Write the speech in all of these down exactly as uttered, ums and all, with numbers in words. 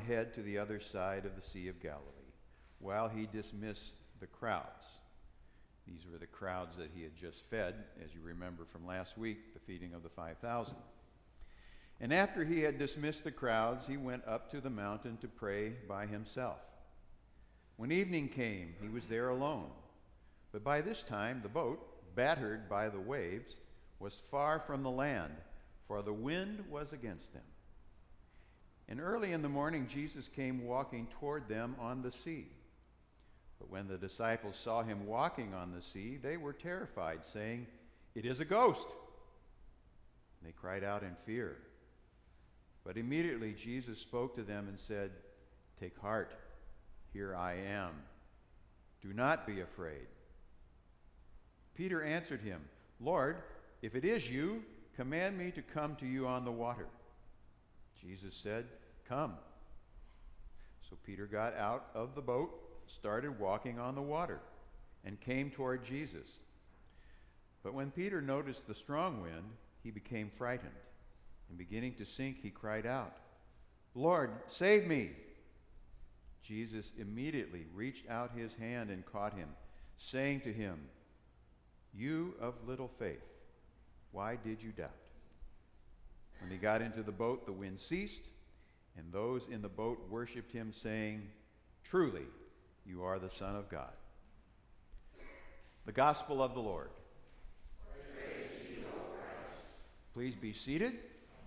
ahead to the other side of the Sea of Galilee while he dismissed the crowds. These were the crowds that he had just fed, as you remember from last week, the feeding of the five thousand. And after he had dismissed the crowds, he went up to the mountain to pray by himself. When evening came, he was there alone. But by this time, the boat, battered by the waves, was far from the land, for the wind was against them. And early in the morning, Jesus came walking toward them on the sea. But when the disciples saw him walking on the sea, they were terrified, saying, "It is a ghost!" And they cried out in fear. But immediately Jesus spoke to them and said, "Take heart, here I am. Do not be afraid." Peter answered him, "Lord, if it is you, command me to come to you on the water." Jesus said, "Come." So Peter got out of the boat, started walking on the water, and came toward Jesus. But when Peter noticed the strong wind, he became frightened, and beginning to sink, he cried out, "Lord, save me!" Jesus immediately reached out his hand and caught him, saying to him, "You of little faith, why did you doubt?" When he got into the boat, the wind ceased, and those in the boat worshipped him, saying, "Truly, you are the Son of God." The Gospel of the Lord. Praise to you, O Christ. Please be seated.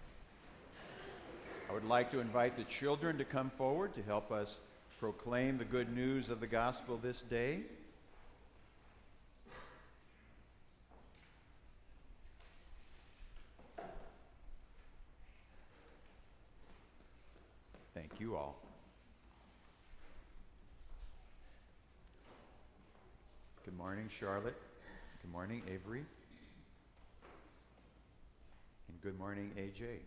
I would like to invite the children to come forward to help us proclaim the good news of the gospel this day. Thank you all. Good morning, Charlotte. Good morning, Avery. And good morning, A J.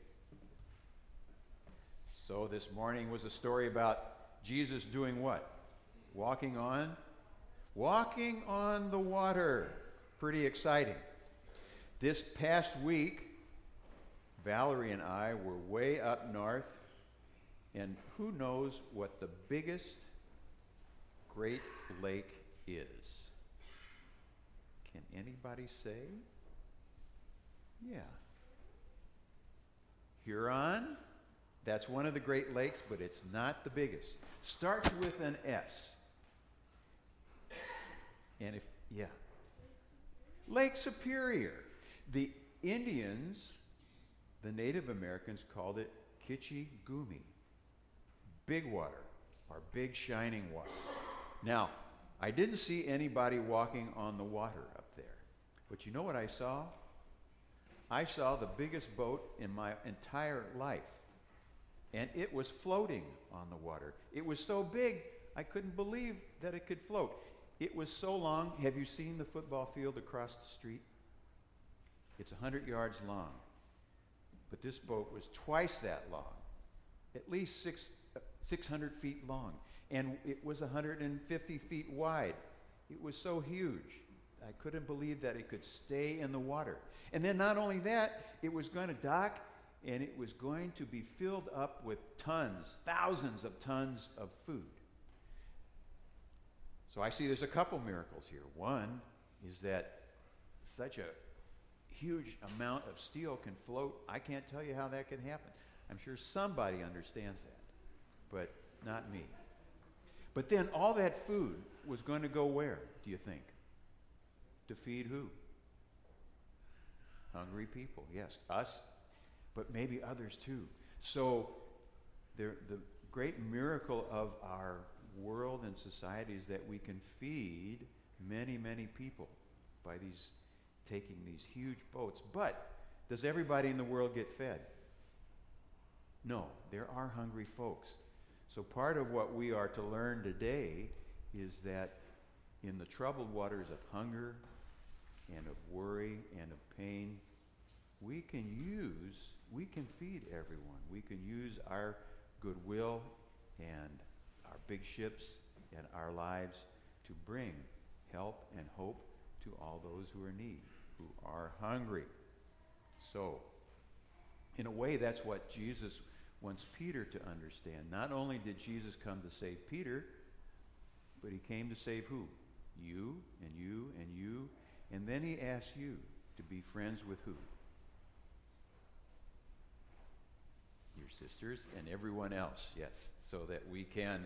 So this morning was a story about Jesus doing what? Walking on? Walking on the water. Pretty exciting. This past week, Valerie and I were way up north, and who knows what the biggest Great Lake is? Can anybody say? Yeah. Huron? That's one of the Great Lakes, but it's not the biggest. Starts with an S. And if, yeah. Lake Superior. The Indians, the Native Americans, called it Kichigumi. Big water, or big shining water. Now, I didn't see anybody walking on the water up there. But you know what I saw? I saw the biggest boat in my entire life. And it was floating on the water. It was so big, I couldn't believe that it could float. It was so long. Have you seen the football field across the street? It's one hundred yards long. But this boat was twice that long, at least six, uh, six hundred feet long. And it was one hundred fifty feet wide. It was so huge. I couldn't believe that it could stay in the water. And then not only that, it was going to dock, and it was going to be filled up with tons, thousands of tons of food. So I see there's a couple miracles here. One is that such a huge amount of steel can float. I can't tell you how that can happen. I'm sure somebody understands that, but not me. But then all that food was going to go where, do you think? To feed who? Hungry people, yes, us, but maybe others too. So there, the great miracle of our world and society is that we can feed many, many people by these taking these huge boats. But does everybody in the world get fed? No, there are hungry folks. So part of what we are to learn today is that in the troubled waters of hunger and of worry and of pain, we can use, we can feed everyone. We can use our goodwill and our big ships and our lives to bring help and hope to all those who are in need, who are hungry. So, in a way, that's what Jesus wants Peter to understand. Not only did Jesus come to save Peter, but he came to save who? You and you and you. And then he asks you to be friends with who? Your sisters and everyone else, yes, so that we can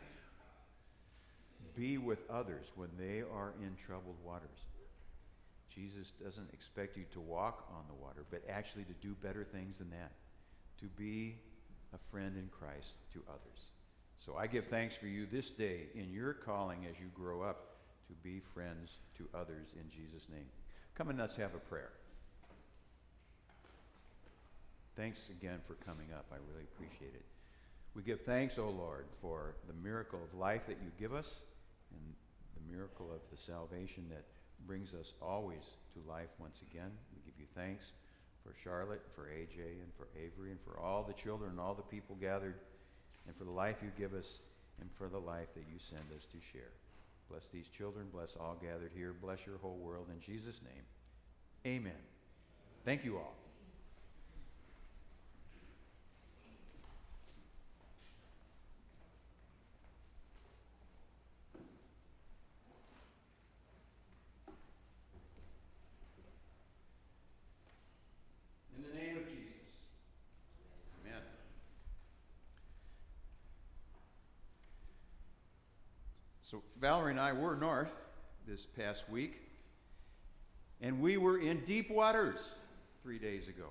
be with others when they are in troubled waters. Jesus doesn't expect you to walk on the water, but actually to do better things than that, to be a friend in Christ to others. So I give thanks for you this day in your calling as you grow up to be friends to others in Jesus' name. Come and let's have a prayer. Thanks again for coming up. I really appreciate it. We give thanks, O Lord, for the miracle of life that you give us and the miracle of the salvation that brings us always to life once again. We give you thanks for Charlotte, for A J, and for Avery, and for all the children and all the people gathered, and for the life you give us, and for the life that you send us to share. Bless these children. Bless all gathered here. Bless your whole world. In Jesus' name, amen. Thank you all. In the name of Jesus. Amen. So Valerie and I were north this past week, and we were in deep waters three days ago.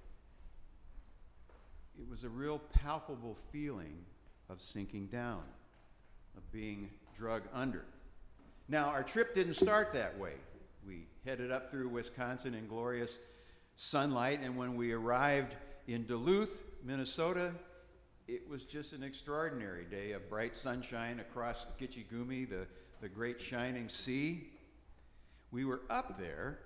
It was a real palpable feeling of sinking down, of being drug under. Now, our trip didn't start that way. We headed up through Wisconsin in glorious sunlight, and when we arrived in Duluth, Minnesota, it was just an extraordinary day of bright sunshine across Gitche Gumee, the, the great shining sea. We were up there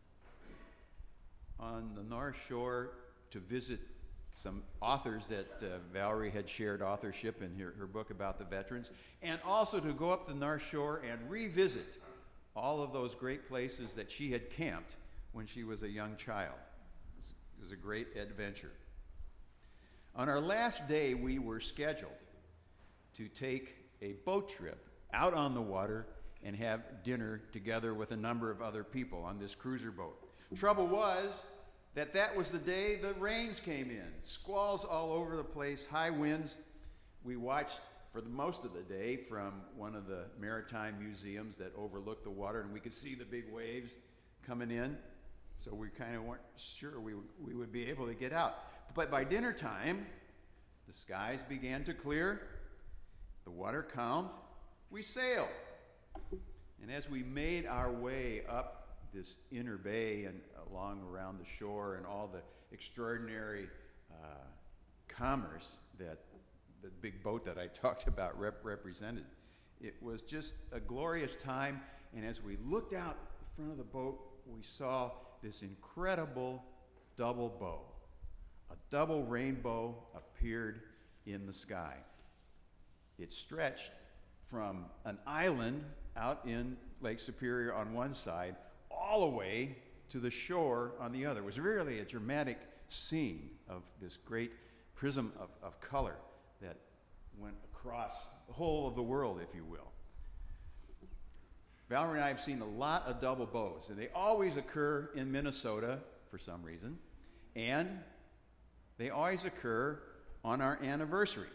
on the North Shore to visit some authors that uh, Valerie had shared authorship in her, her book about the veterans, and also to go up the North Shore and revisit all of those great places that she had camped when she was a young child. It was, it was a great adventure. On our last day, we were scheduled to take a boat trip out on the water and have dinner together with a number of other people on this cruiser boat. Trouble was that that was the day the rains came in. Squalls all over the place, high winds. We watched for the most of the day from one of the maritime museums that overlooked the water, and we could see the big waves coming in. So we kind of weren't sure we, we would be able to get out. But by dinner time, the skies began to clear, the water calmed, we sailed. And as we made our way up this inner bay and along around the shore and all the extraordinary uh, commerce that the big boat that I talked about rep- represented, it was just a glorious time. And as we looked out the front of the boat, we saw this incredible double bow. A double rainbow appeared in the sky. It stretched from an island out in Lake Superior on one side all the way to the shore on the other. It was really a dramatic scene of this great prism of, of color that went across the whole of the world, if you will. Valerie and I have seen a lot of double bows, and they always occur in Minnesota for some reason, and they always occur on our anniversary.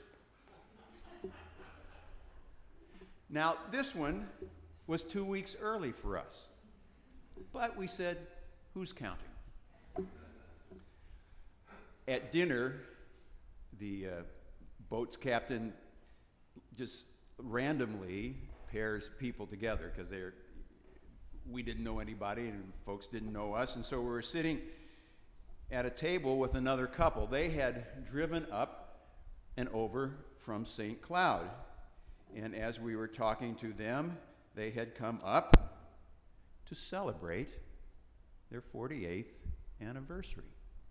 Now, this one was two weeks early for us, but we said, who's counting? At dinner, the uh, boat's captain just randomly pairs people together because they're we didn't know anybody and folks didn't know us, and so we were sitting at a table with another couple. They had driven up and over from Saint Cloud, and as we were talking to them, they had come up to celebrate their forty-eighth anniversary.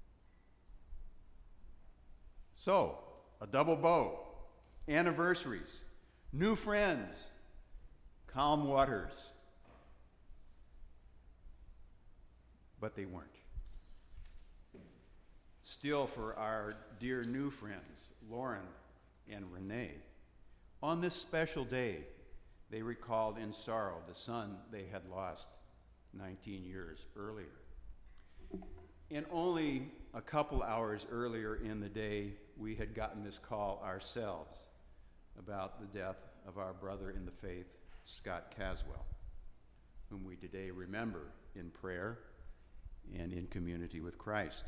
So, a double bow, anniversaries, new friends, calm waters. But they weren't. still for our dear new friends, Lauren and Renee. On this special day, they recalled in sorrow the son they had lost nineteen years earlier. And only a couple hours earlier in the day, we had gotten this call ourselves about the death of our brother in the faith, Scott Caswell, whom we today remember in prayer and in community with Christ.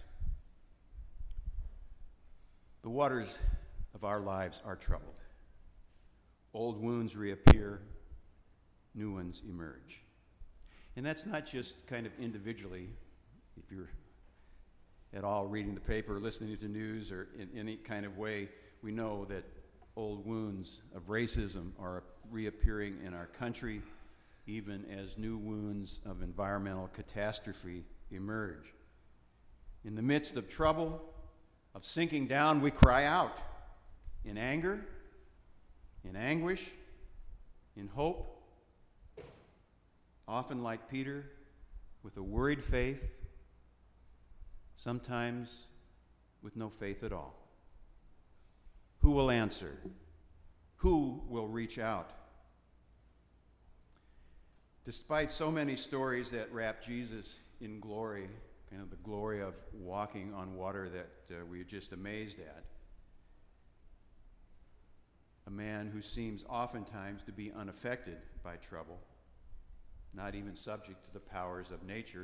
The waters of our lives are troubled. Old wounds reappear, new ones emerge. And that's not just kind of individually, if you're at all reading the paper, listening to news, or in any kind of way, we know that old wounds of racism are reappearing in our country, even as new wounds of environmental catastrophe emerge. In the midst of trouble, of sinking down, we cry out in anger, in anguish, in hope, often like Peter, with a worried faith, sometimes with no faith at all. Who will answer? Who will reach out? Despite so many stories that wrap Jesus in glory, kind of the glory of walking on water that uh, we're just amazed at, a man who seems oftentimes to be unaffected by trouble, not even subject to the powers of nature,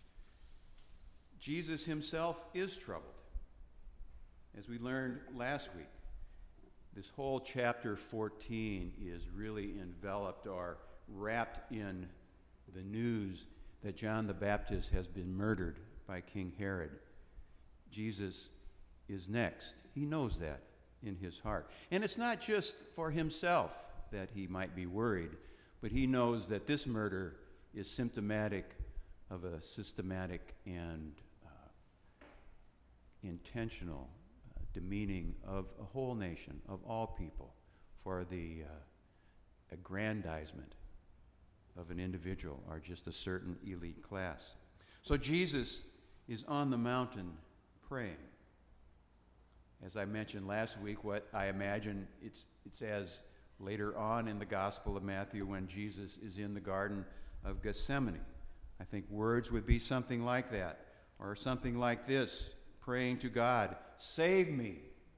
Jesus himself is troubled. As we learned last week, this whole chapter fourteen is really enveloped or wrapped in the news that John the Baptist has been murdered by King Herod. Jesus is next. He knows that in his heart. And it's not just for himself that he might be worried, but he knows that this murder is symptomatic of a systematic and uh, intentional uh, demeaning of a whole nation, of all people, for the uh, aggrandizement of an individual or just a certain elite class. So Jesus is on the mountain praying. As I mentioned last week, what I imagine it's it's as later on in the Gospel of Matthew when Jesus is in the Garden of Gethsemane. I think words would be something like that, or something like this, praying to God, "Save me."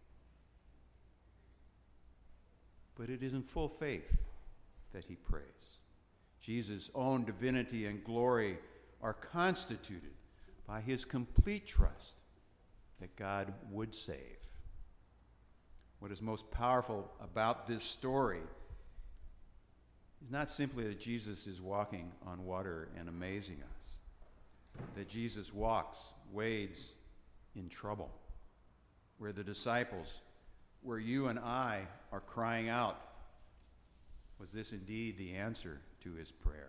But it is in full faith that he prays. Jesus' own divinity and glory are constituted by his complete trust that God would save. What is most powerful about this story is not simply that Jesus is walking on water and amazing us, that Jesus walks, wades in trouble, where the disciples, where you and I are crying out, was this indeed the answer to his prayer?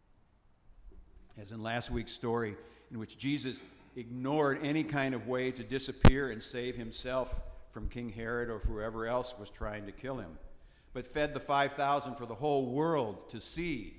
As in last week's story, in which Jesus ignored any kind of way to disappear and save himself from King Herod or whoever else was trying to kill him, but fed the five thousand for the whole world to see.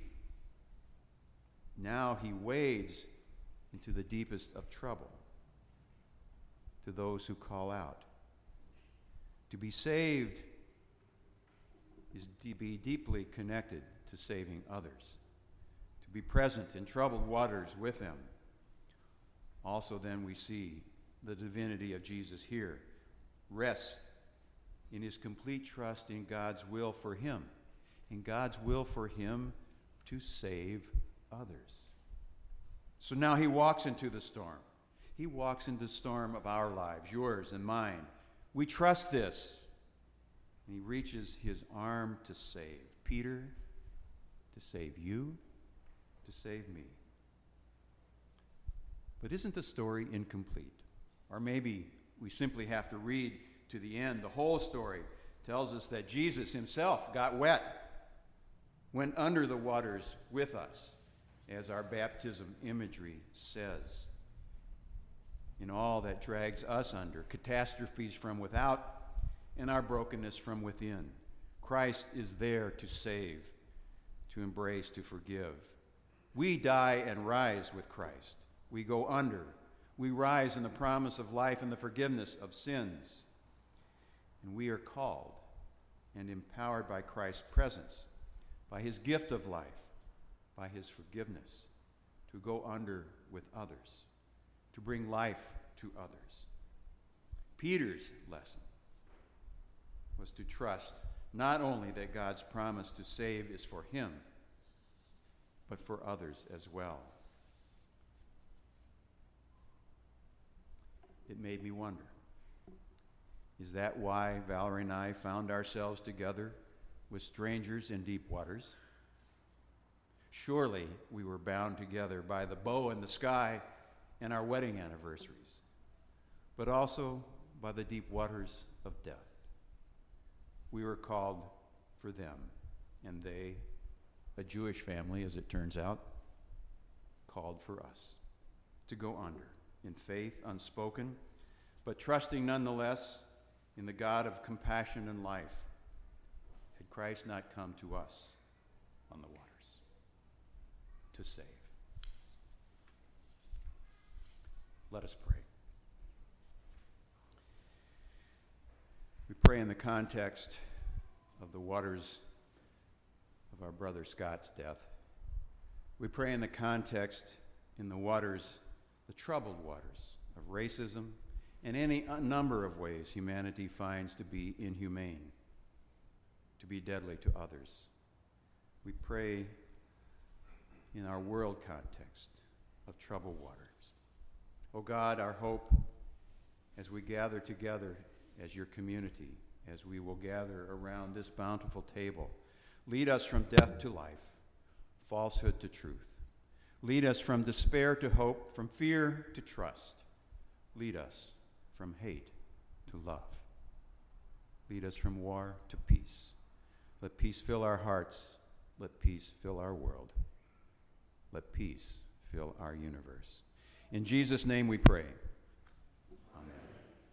Now he wades into the deepest of trouble to those who call out. To be saved is to be deeply connected to saving others, to be present in troubled waters with them. Also, then, we see the divinity of Jesus here rests in his complete trust in God's will for him, in God's will for him to save others. So now he walks into the storm. He walks into the storm of our lives, yours and mine. We trust this. And he reaches his arm to save Peter, to save you, to save me. But isn't the story incomplete? Or maybe we simply have to read to the end. The whole story tells us that Jesus himself got wet, went under the waters with us, as our baptism imagery says. In all that drags us under, catastrophes from without and our brokenness from within, Christ is there to save, to embrace, to forgive. We die and rise with Christ. We go under, We rise in the promise of life and the forgiveness of sins. And we are called and empowered by Christ's presence, by his gift of life, by his forgiveness, to go under with others, to bring life to others. Peter's lesson was to trust not only that God's promise to save is for him, but for others as well. It made me wonder, is that why Valerie and I found ourselves together with strangers in deep waters? Surely we were bound together by the bow in the sky and our wedding anniversaries, but also by the deep waters of death. We were called for them, and they, a Jewish family as it turns out, called for us to go under in faith unspoken, but trusting nonetheless in the God of compassion and life. Had Christ not come to us on the waters to save? Let us pray. We pray in the context of the waters of our brother Scott's death. We pray in the context, in the waters, the troubled waters of racism and any number of ways humanity finds to be inhumane, to be deadly to others. We pray in our world context of troubled waters. O God, our hope as we gather together as your community, as we will gather around this bountiful table, lead us from death to life, falsehood to truth. Lead us from despair to hope, from fear to trust. Lead us from hate to love. Lead us from war to peace. Let peace fill our hearts. Let peace fill our world. Let peace fill our universe. In Jesus' name we pray.